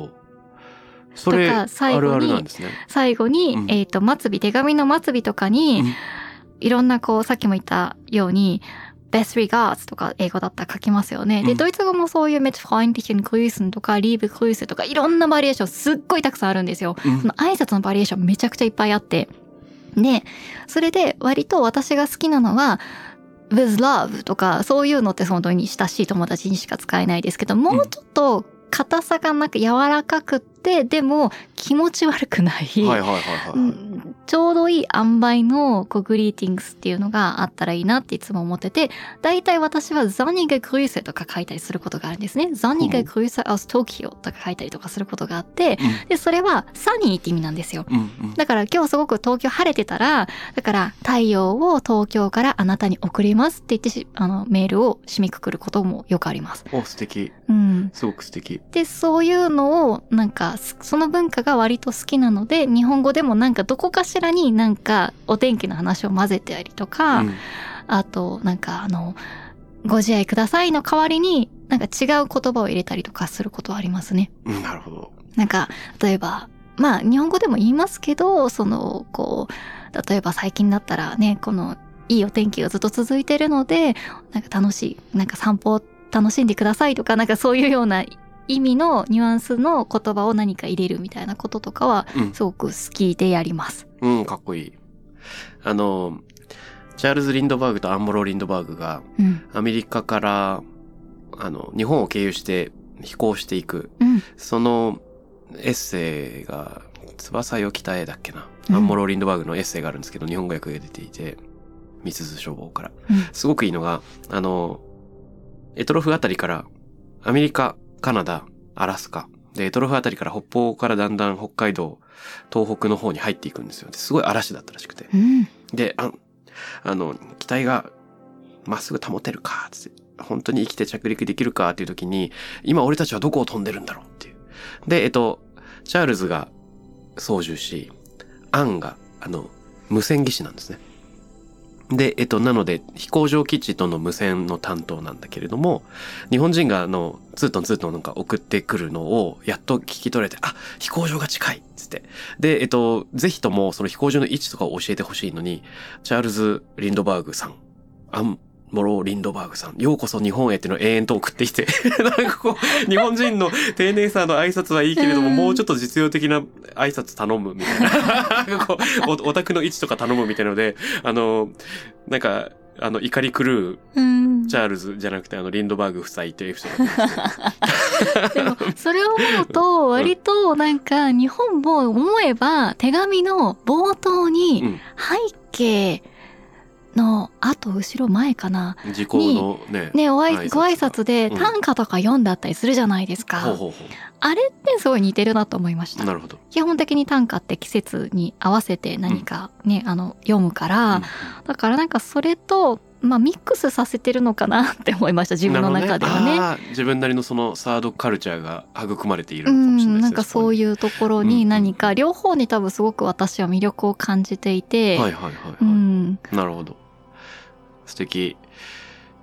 それあるあるなんですね。 最後に、末尾、手紙の末尾とかに、いろんなこうさっきも言ったように best regards とか英語だったら書きますよね。で、ドイツ語もそういう mit freundlichen Grüßen とか liebe Grüße とかいろんなバリエーションすっごいたくさんあるんですよ。その挨拶のバリエーションめちゃくちゃいっぱいあって。で、それで割と私が好きなのはwith love とかそういうのって本当に親しい友達にしか使えないですけど、もうちょっと硬さがなく柔らかくってでも気持ち悪くないちょうどいい塩梅のグリーティングスっていうのがあったらいいなっていつも思ってて、だいたい私はザニゲグリューセとか書いたりすることがあるんですね。ザニゲグリューセアストキオとか書いたりとかすることがあって、でそれはサニーって意味なんですよ。だから今日すごく東京晴れてたら、だから太陽を東京からあなたに送りますって言ってメールを締めくくることもよくあります。 素敵。すごく素敵。 でそういうのをなんかその文化が割と好きなので、日本語でもなんかどこかしらになんかお天気の話を混ぜてたりとか、あとなんかご自愛くださいの代わりになんか違う言葉を入れたりとかすることはありますね。 なるほど。 なんか例えば日本語でも言いますけど、例えば最近だったらね、このいいお天気がずっと続いてるのでなんか楽しいなんか散歩を楽しんでくださいとか、なんかそういうような意味のニュアンスの言葉を何か入れるみたいなこととかはすごく好きでやります。 かっこいい。チャールズ・リンドバーグとアンモロ・リンドバーグがアメリカから日本を経由して飛行していく、そのエッセイが翼よ北へだっけな、アンモロ・リンドバーグのエッセイがあるんですけど、日本語訳が出ていて、ミスズ書房から、すごくいいのがエトロフあたりからアメリカ、カナダ、アラスカで、エトロフあたりから北方からだんだん北海道、東北の方に入っていくんですよ。すごい嵐だったらしくて、で機体がまっすぐ保てるかつって、本当に生きて着陸できるかっていう時に、今俺たちはどこを飛んでるんだろうっていう。でチャールズが操縦し、アンが無線技師なんですね。で、なので、飛行場基地との無線の担当なんだけれども、日本人がツートンなんか送ってくるのを、やっと聞き取れて、飛行場が近いっつって。で、ぜひともその飛行場の位置とかを教えてほしいのに、チャールズ・リンドバーグさん、アンモロ・リンドバーグさん、ようこそ日本へっていうのを永遠と送ってきて、なんかこう、日本人の丁寧さの挨拶はいいけれども、もうちょっと実用的な挨拶頼むみたいな。なんかこう、お宅の位置とか頼むみたいなので、なんか、怒り狂う、チャールズじゃなくて、リンドバーグ夫妻というエピソードなんですでも、それを思うと、割となんか、日本も思えば、手紙の冒頭に、背景、の後後ろ前かな時効のねご挨拶で短歌とか読んだったりするじゃないですか、あれってすごい似てるなと思いました。 なるほど。 基本的に短歌って季節に合わせて何かね、読むから、だからなんかそれとミックスさせてるのかなって思いました、自分の中ではね。 自分なりのそのサードカルチャーが育まれているのかもしれないですね。 なんかそういうところに何か両方に多分すごく私は魅力を感じていて、 なるほど。素敵。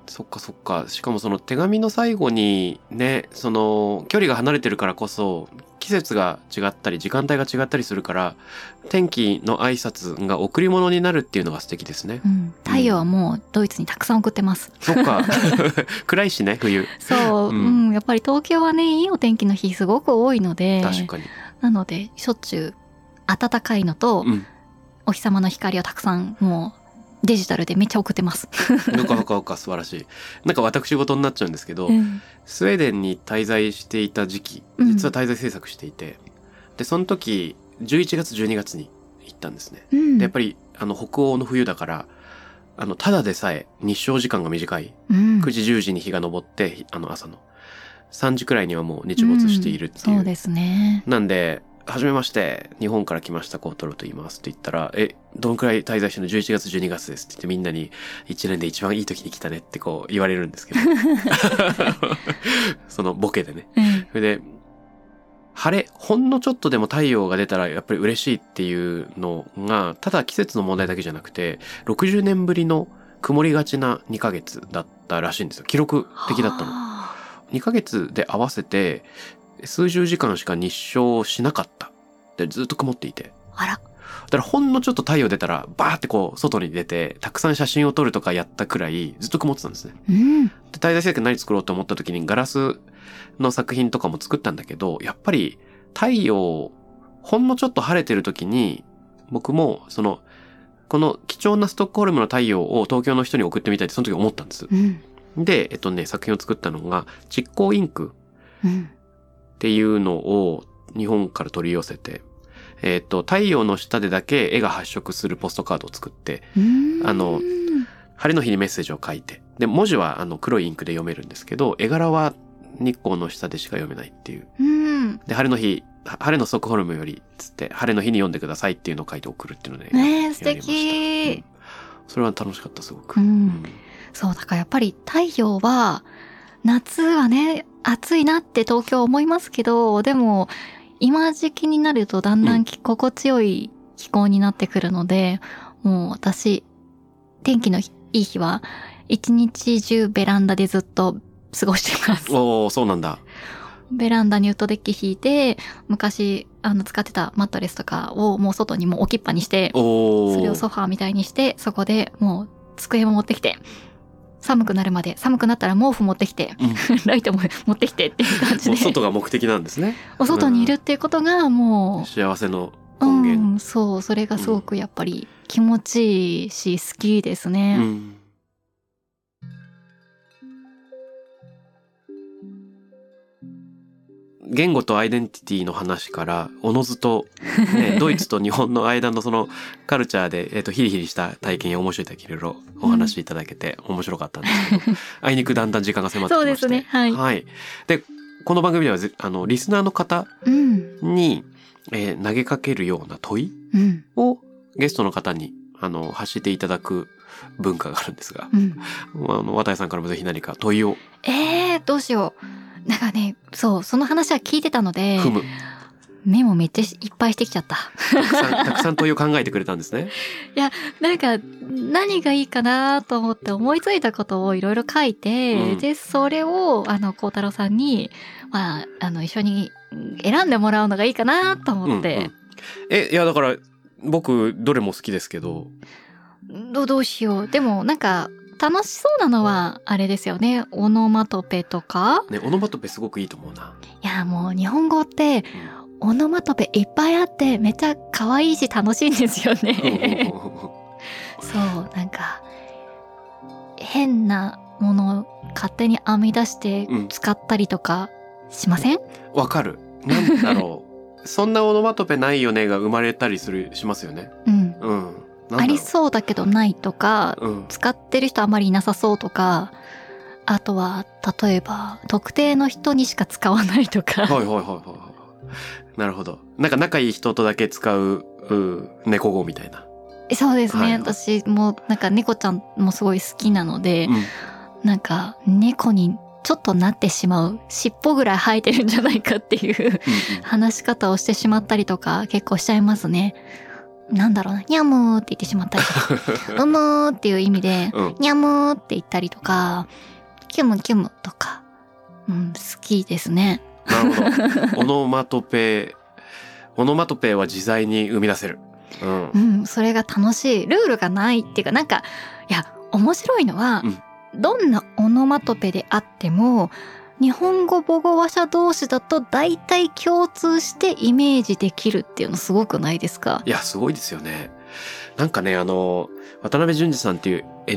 そっかそっか。しかもその手紙の最後にね、その距離が離れてるからこそ季節が違ったり時間帯が違ったりするから、天気の挨拶が贈り物になるっていうのが素敵ですね。 太陽はもうドイツにたくさん送ってます。 そっか。暗いしね、冬。 そう、やっぱり東京はね、いいお天気の日すごく多いので、 確かに。 なのでしょっちゅう暖かいのと、お日様の光をたくさんもうデジタルでめっちゃ送ってます。 なんか素晴らしい。なんか私事になっちゃうんですけど、スウェーデンに滞在していた時期、実は滞在制作していて、でその時11月12月に行ったんですね。でやっぱり北欧の冬だからただでさえ日照時間が短い、9時10時に日が昇って朝の3時くらいにはもう日没しているっていう、 そうですね。 なんではじめまして、日本から来ましたコートロと言いますって言ったら、どのくらい滞在してるの？11月12月ですって言ってみんなに1年で一番いい時に来たねってこう言われるんですけどそのボケでね、それで晴れ、ほんのちょっとでも太陽が出たらやっぱり嬉しいっていうのがただ季節の問題だけじゃなくて、60年ぶりの曇りがちな2ヶ月だったらしいんですよ。記録的だったの。2ヶ月で合わせて数十時間しか日照しなかったで、ずっと曇っていて、 あら、 だからほんのちょっと太陽出たらバーってこう外に出てたくさん写真を撮るとかやったくらいずっと曇ってたんですね。で滞在制作何作ろうと思った時にガラスの作品とかも作ったんだけど、やっぱり太陽ほんのちょっと晴れてる時に僕もこの貴重なストックホルムの太陽を東京の人に送ってみたいってその時思ったんです。で作品を作ったのが蓄光インクっていうのを日本から取り寄せて、太陽の下でだけ絵が発色するポストカードを作って、晴れの日にメッセージを書いて、で文字は黒いインクで読めるんですけど、絵柄は日光の下でしか読めないっていう。で晴れの日、晴れのストックホルムよりつって晴れの日に読んでくださいっていうのを書いて送るっていうので、 素敵、 それは楽しかったすごく。 そうだからやっぱり太陽は夏はね暑いなって東京思いますけど、でも今時期になるとだんだん心地よい気候になってくるので、もう私天気のいい日は一日中ベランダでずっと過ごしてます。 おー、そうなんだ。 ベランダにウッドデッキ引いて、昔使ってたマットレスとかをもう外にも置きっぱにして、それをソファーみたいにして、そこでもう机も持ってきて、寒くなるまで、寒くなったら毛布持ってきて、ライトも持ってきてっていう感じで。 もう外が目的なんですね。 お外にいるっていうことがもう、 幸せの根源。 そう、それがすごくやっぱり気持ちいいし、好きですね。 言語とアイデンティティの話からおのずと、ドイツと日本の間のそのカルチャーで、ヒリヒリした体験や面白い体験いろいろお話しいただけて面白かったんですけど、あいにくだんだん時間が迫ってきまして。 そうですね。はい。 で、この番組ではリスナーの方に、投げかけるような問いをゲストの方に発していただく文化があるんですが、綿谷さんからもぜひ何か問いを。 どうしよう。なんかね、その話は聞いてたので、メモめっちゃいっぱいしてきちゃった。 たくさん問いを考えてくれたんですね。 いや、なんか何がいいかなと思って思いついたことをいろいろ書いて、で、それを孝太郎さんに、一緒に選んでもらうのがいいかなと思って。 いやだから僕どれも好きですけど。 どうしよう。でもなんか、楽しそうなのはあれですよね。オノマトペとか。 ね、オノマトペすごくいいと思うな。 いや、もう日本語って、オノマトペいっぱいあってめっちゃ可愛いし楽しいんですよね。そう、なんか変なものを勝手に編み出して使ったりとかしません？ わかる。なんだろう。そんなオノマトペないよねが生まれたりしますよね。 ありそうだけどないとか、使ってる人あまりいなさそうとか、あとは例えば特定の人にしか使わないとか。 なるほど。なんか仲いい人とだけ使う猫語みたいな。 そうですね。私もなんか猫ちゃんもすごい好きなので、なんか猫にちょっとなってしまう、尻尾ぐらい生えてるんじゃないかっていう話し方をしてしまったりとか結構しちゃいますね。 なんだろうな、にゃむーって言ってしまったりとか、うむーっていう意味で、にゃむーって言ったりとか、キュムキュムとか、好きですね。 なるほど。オノマトペは自在に生み出せる。 それが楽しい。ルールがないっていうか、なんか、いや、面白いのは、どんなオノマトペであっても、日本語母語話者同士だと大体共通してイメージできるっていうのすごくないですか？ いや、すごいですよね。なんかね、渡辺淳二さんっていう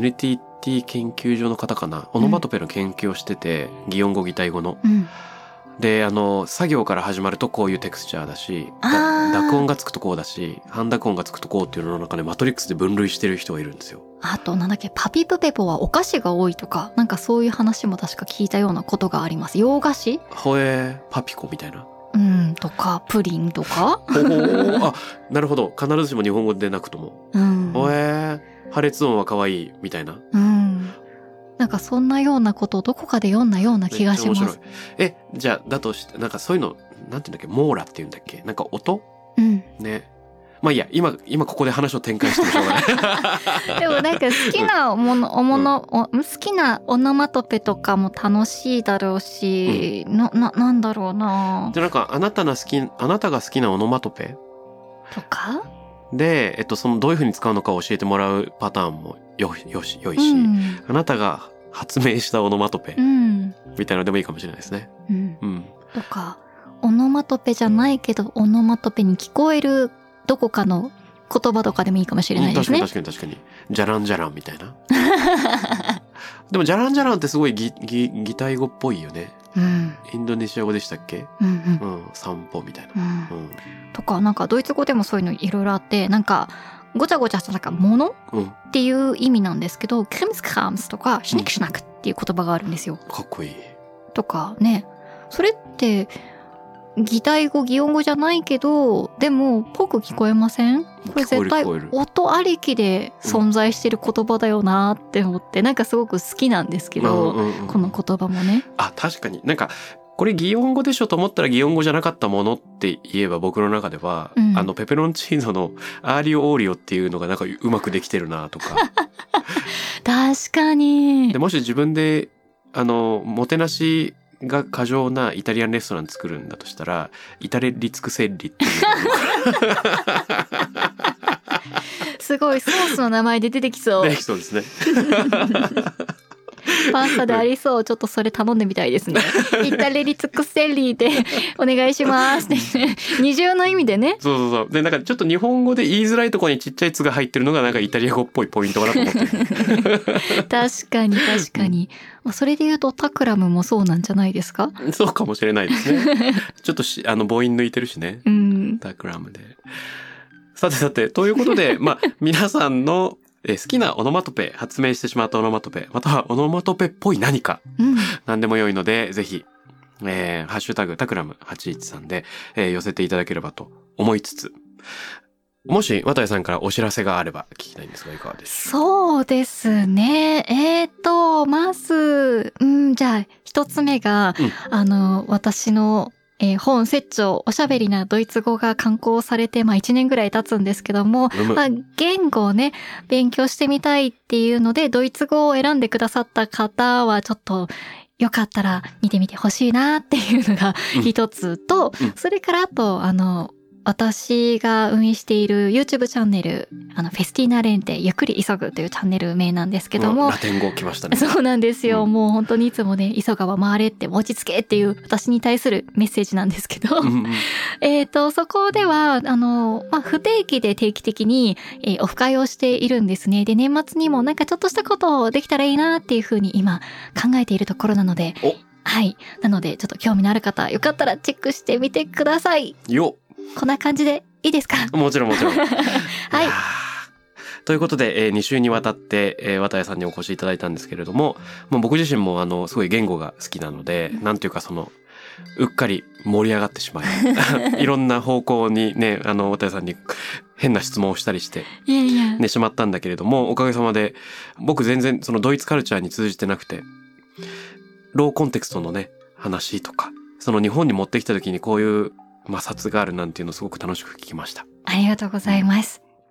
NTT 研究所の方かな、オノマトペの研究をしてて、擬音語擬態語の。で、作業から始まるとこういうテクスチャーだし、濁音がつくとこうだし、半濁音がつくとこうっていうのの中でマトリックスで分類してる人がいるんですよ。 あと、なんだっけ、パピプペポはお菓子が多いとか、なんかそういう話も確か聞いたようなことがあります。洋菓子？ パピコみたいな。 とか、プリンとか。 あ、なるほど。必ずしも日本語でなくとも。破裂音は可愛いみたいな。 なんかそんなようなことをどこかで読んだような気がします。 面白い。じゃあ、だとして、なんかそういうの、なんていうんだっけ、網羅っていうんだっけ、なんか音？ね。まあいいや、今ここで話を展開してもしょうがない。 でもなんか好きな好きなオノマトペとかも楽しいだろうし、なんだろうな。 で、なんかあなたが好きなオノマトペとかで、そのどういう風に使うのかを教えてもらうパターンも良いし、あなたが発明したオノマトペみたいなのでもいいかもしれないですね。 とか、オノマトペじゃないけどオノマトペに聞こえるどこかの言葉とかでもいいかもしれないですね。 確かに。じゃらんじゃらんみたいな。でもじゃらんじゃらんってすごい擬態語っぽいよね。インドネシア語でしたっけ？散歩みたいな。 とか、なんかドイツ語でもそういうのいろいろあって、なんかごちゃごちゃしたなんかものっていう意味なんですけど、クリムスクラムスとかシュニクシュナクっていう言葉があるんですよ。 かっこいい。 とかね、それって擬態語擬音語じゃないけど、でもぽく聞こえません？これ絶対音ありきで存在してる言葉だよなって思って、なんかすごく好きなんですけど、この言葉もね。 あ、確かになんかこれ擬音語でしょと思ったら擬音語じゃなかったものって言えば、僕の中では、ペペロンチーノのアーリオオーリオっていうのがなんかうまくできてるなとか。 確かに。 でもし自分でもてなしが過剰なイタリアンレストラン作るんだとしたら、イタレリツクセッリっていうすごいソースの名前で出てきそう。 出てきそうですね。 パスタでありそう。ちょっとそれ頼んでみたいですね。イタレリツクセッリでお願いしますって二重の意味でね。 そうで、なんかちょっと日本語で言いづらいところにちっちゃい「つ」が入ってるのがなんかイタリア語っぽいポイントかなと思ってる。 確かに。それで言うとタクラムもそうなんじゃないですか？ そうかもしれないですね。ちょっと母音抜いてるしね。タクラムで。さてということで、皆さんの好きなオノマトペ、発明してしまったオノマトペ、またはオノマトペっぽい何か、何でも良いので、ぜひ、ハッシュタグタクラム813で、寄せていただければと思いつつ、もし渡谷さんからお知らせがあれば聞きたいんですが、いかがでしょう？ そうですね。まず、じゃあ一つ目が、私の本説長おしゃべりなドイツ語が刊行されて1年ぐらい経つんですけども、言語をね勉強してみたいっていうのでドイツ語を選んでくださった方はちょっとよかったら見てみてほしいなっていうのが一つと、それからあと私が運営している YouTube チャンネル、フェスティーナレンテ、ゆっくり急ぐというチャンネル名なんですけども。 ラテン語来ましたね。 そうなんですよ。もう本当にいつもね、急がば回れって落ち着けっていう私に対するメッセージなんですけど。そこでは、不定期で定期的に、オフ会をしているんですね。で、年末にもなんかちょっとしたことをできたらいいなっていうふうに今考えているところなので。はい。なので、ちょっと興味のある方、よかったらチェックしてみてください。こんな感じでいいですか？ もちろん。はい。ということで、2週にわたって、渡谷さんにお越しいただいたんですけれども、僕自身もすごい言語が好きなので、なんていうかうっかり盛り上がってしまい、いろんな方向にね、渡谷さんに変な質問をしたりして、ね、しまったんだけれども、おかげさまで、僕全然ドイツカルチャーに通じてなくて、ローコンテクストのね、話とか、日本に持ってきた時にこういう摩擦があるなんていうのをすごく楽しく聞きました。 ありがとうございます。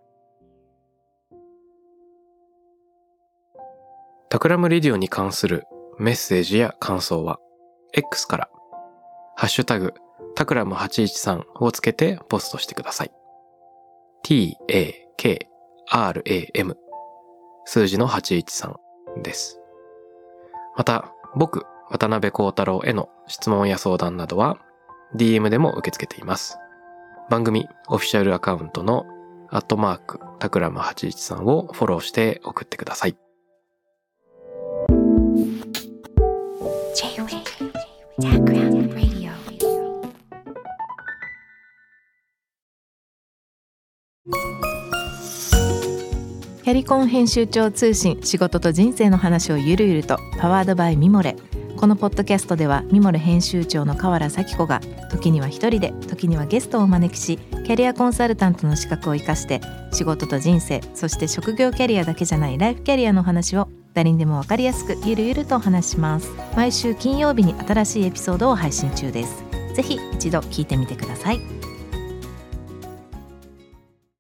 タクラムレディオに関するメッセージや感想は X からハッシュタグタクラム813をつけてポストしてください。TAKRAM 数字の813です。また僕渡辺幸太郎への質問や相談などは DM でも受け付けています。番組オフィシャルアカウントの@タクラム813をフォローして送ってください。 J-Wave Background Radio。 キャリコン編集長通信、仕事と人生の話をゆるゆると、パワードバイミモレ。このポッドキャストではミモレ編集長の河原咲子が時には一人で、時にはゲストをお招きし、キャリアコンサルタントの資格を生かして仕事と人生、そして職業キャリアだけじゃないライフキャリアの話を誰にでも分かりやすくゆるゆるとお話します。毎週金曜日に新しいエピソードを配信中です。ぜひ一度聞いてみてください。